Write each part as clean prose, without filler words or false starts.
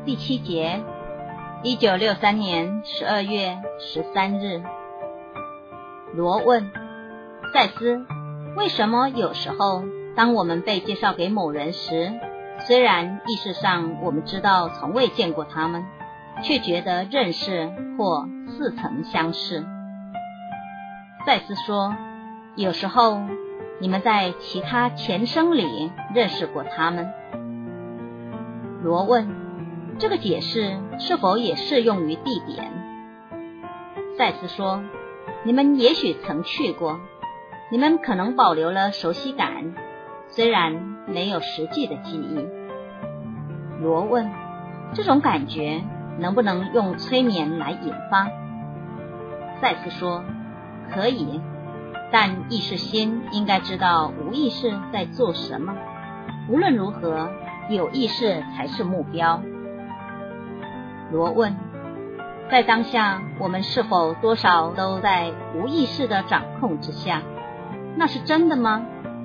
第7节，1963年12月13日。罗问：赛斯，为什么有时候当我们被介绍给某人时，虽然意识上我们知道从未见过他们，却觉得认识或似曾相识？赛斯说，有时候你们在其他前生里认识过他们。罗问：这个解释是否也适用于地点？赛斯说，你们也许曾去过，你们可能保留了熟悉感，虽然没有实际的记忆。罗问：这种感觉能不能用催眠来引发？赛斯说，可以，但意识心应该知道无意识在做什么。无论如何，有意识才是目标。罗问：在当下，我们是否多少都在无意识的掌控之下？那是真的吗？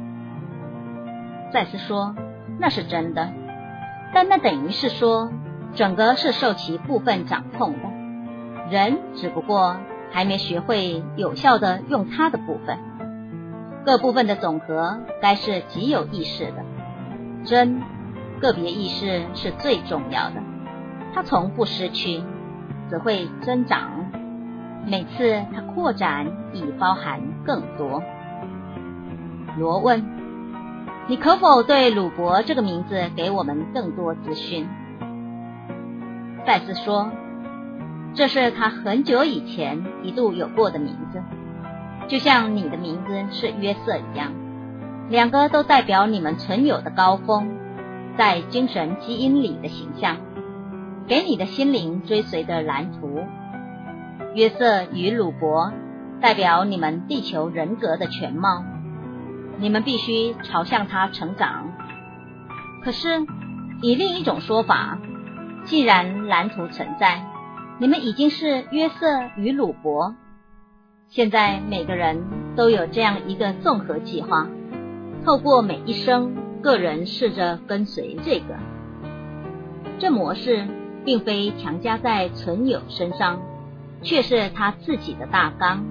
赛斯说，那是真的，但那等于是说，整个是受其部分掌控的，人只不过还没学会有效的用它的部分。各部分的总和该是极有意识的。真个别意识是最重要的，它从不失去，只会增长，每次它扩展以包含更多。罗问：你可否对鲁伯这个名字给我们更多资讯？赛斯说，这是他很久以前一度有过的名字，就像你的名字是约瑟一样，两个都代表你们存有的高峰，在精神基因里的形象，给你的心灵追随的蓝图。约瑟与鲁伯代表你们地球人格的全貌，你们必须朝向它成长。可是以另一种说法，既然蓝图存在，你们已经是约瑟与鲁伯。现在每个人都有这样一个综合计划，透过每一生，个人试着跟随这个。这模式并非强加在存有身上，却是他自己的大纲。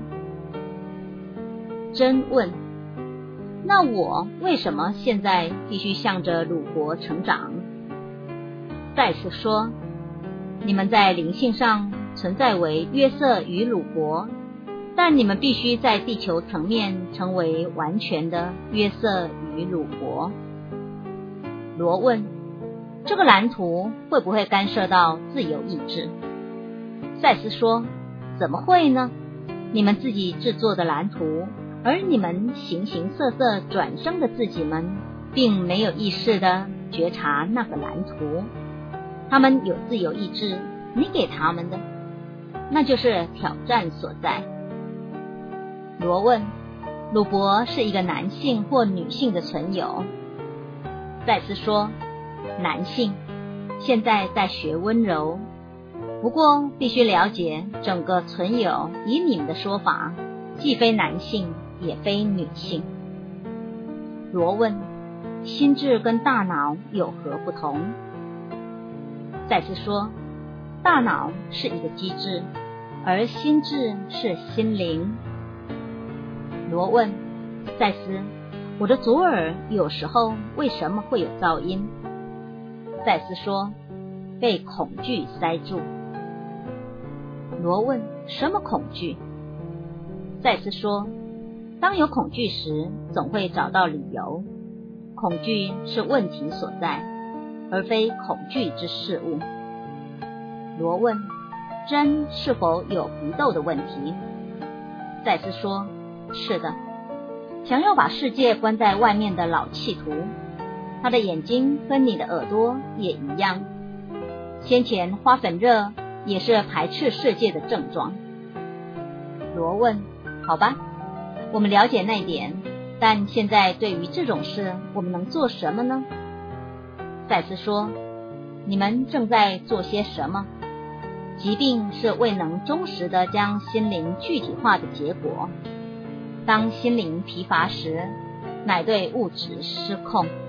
真问：那我为什么现在必须向着鲁伯成长？赛斯说，你们在灵性上存在为约瑟与鲁伯，但你们必须在地球层面成为完全的约瑟与鲁伯。罗问：这个蓝图会不会干涉到自由意志？赛斯说，怎么会呢？你们自己制作的蓝图，而你们形形色色转生的自己们并没有意识地觉察那个蓝图，他们有自由意志，你给他们的，那就是挑战所在。罗问：鲁伯是一个男性或女性的存有？赛斯说，男性，现在在学温柔，不过必须了解整个存有，以你们的说法，既非男性也非女性。罗问：心智跟大脑有何不同？赛斯说，大脑是一个机制，而心智是心灵。罗问：赛斯，我的左耳有时候为什么会有噪音？赛斯说，被恐惧塞住。罗问：什么恐惧？赛斯说，当有恐惧时，总会找到理由。恐惧是问题所在，而非恐惧之事物。罗问：真是否有鼻窦的问题？赛斯说，是的。想要把世界关在外面的老企图，他的眼睛跟你的耳朵也一样。先前花粉热也是排斥世界的症状。罗问：好吧，我们了解那一点，但现在对于这种事，我们能做什么呢？赛斯说，你们正在做些什么？疾病是未能忠实地将心灵具体化的结果。当心灵疲乏时，乃对物质失控。